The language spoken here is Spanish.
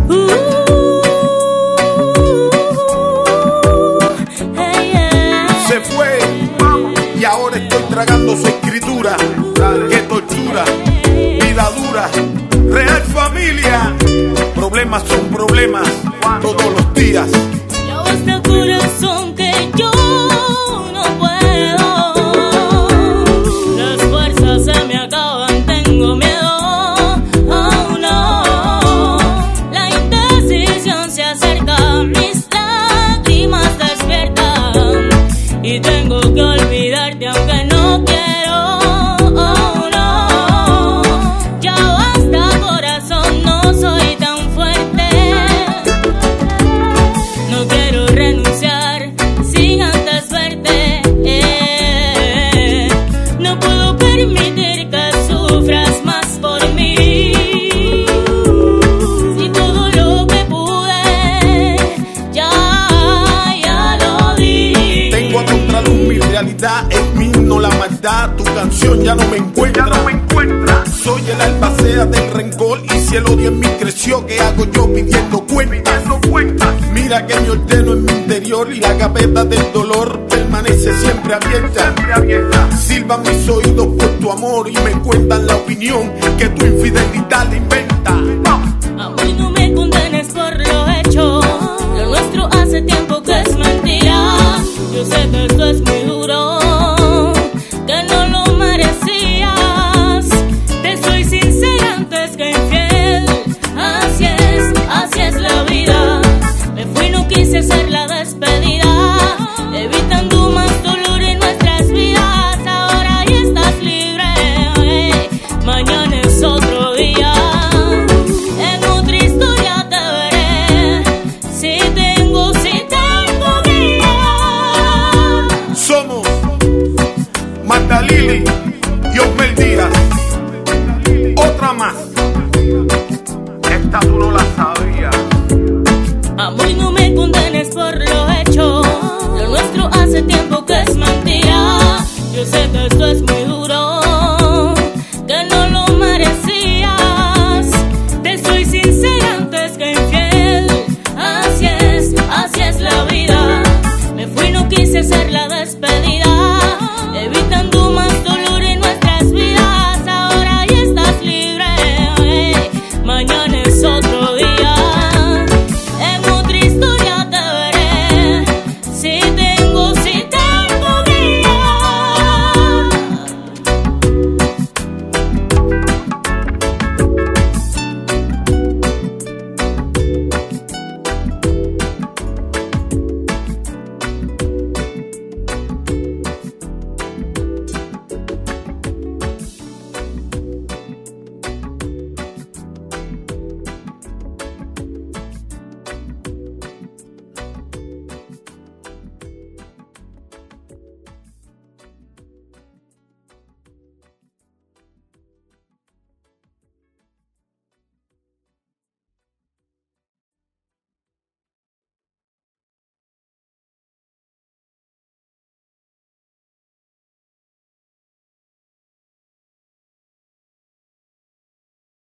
Se fue y ahora estoy tragando su escritura. Qué tortura, vida dura, real familia. Problemas son problemas todos los días. Ya basta, corazón, que yo no puedo. Las fuerzas se me acaban, tengo miedo. Oh no, la indecisión se acerca, mis lágrimas despiertan y tengo que olvidarte aunque no quiero. Oh no, ya basta, corazón, no soy tan fuerte. No quiero renunciar sin antes verte. No puedo permitir que sufras más por mí. Si todo lo que pude ya lo di. Tengo a contraluz mi realidad, en mí no la maldad. Tu canción ya no me encuentra. Soy el albacea del rencor, y si el odio en mí creció, ¿qué hago yo pidiendo cuentas? Mira que me ordeno en mi interior y la gaveta del dolor permanece siempre abierta. Silban mis oídos por tu amor y me cuentan la opinión que tu infidelidad le inventa. Amor, no me condenes por lo hecho. Lo nuestro hace tiempo que es mentira. Yo sé que esto es muy duro, que no lo merecías. Te soy sincera antes que infiel. Así es la vida. Me fui, no quise hacer la despedida, evitando más dolor en nuestras vidas. Ahora ya estás libre, mañana es otro día. En otra historia te veré, si tengo guía. Somos Magda Lili y Osmel Díaz. Otra más. Esta tú no la sabías. Amor, no me condenes por lo hecho. Lo nuestro hace tiempo que es mentira. Yo sé que esto es muy duro, que no lo merecías. Te soy sincera antes que infiel. Así es la vida. Me fui, no quise hacer la despedida, evitando más dolor en nuestras vidas. Ahora ya estás libre, mañana es otro